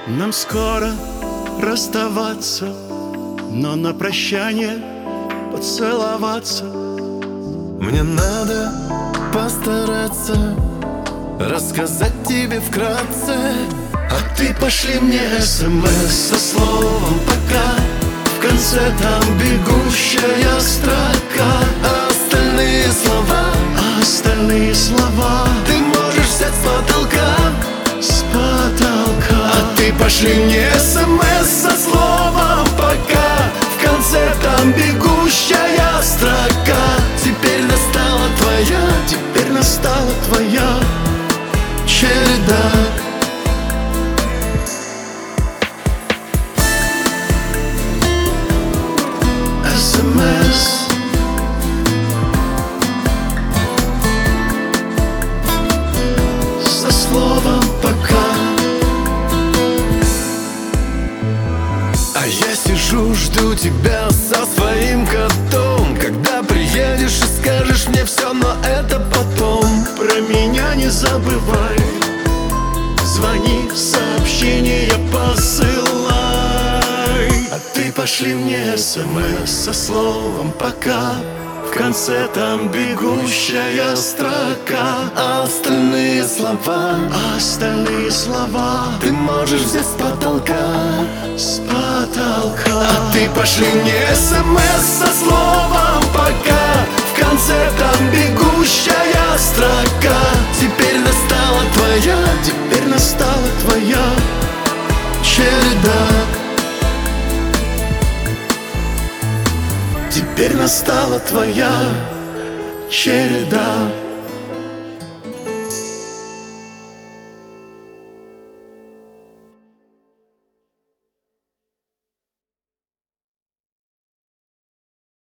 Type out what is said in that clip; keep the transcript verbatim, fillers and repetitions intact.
Нам скоро расставаться, но на прощание поцеловаться. Мне надо постараться рассказать тебе вкратце. А ты пошли мне смс со словом «пока». В конце там бегущая строка. А остальные слова, а остальные слова ты можешь взять с потолка. С потолка. А ты пошли мне смс со словом «пока». В конце там бегущая строка. Теперь настала твоя, Теперь настала твоя череда. СМС со словом «пока». А я сижу, жду тебя со своим котом. Когда приедешь и скажешь мне все, но это потом. Про меня не забывай, звони, сообщения посылай. А ты пошли мне смс со словом «пока». В конце там бегущая строка. А остальные слова, А остальные слова ты можешь взять с потолка. с потолка. А ты пошли мне смс со словом «пока». В конце там бегущая строка. Теперь настала твоя, Теперь настала твоя череда. Теперь настала твоя череда.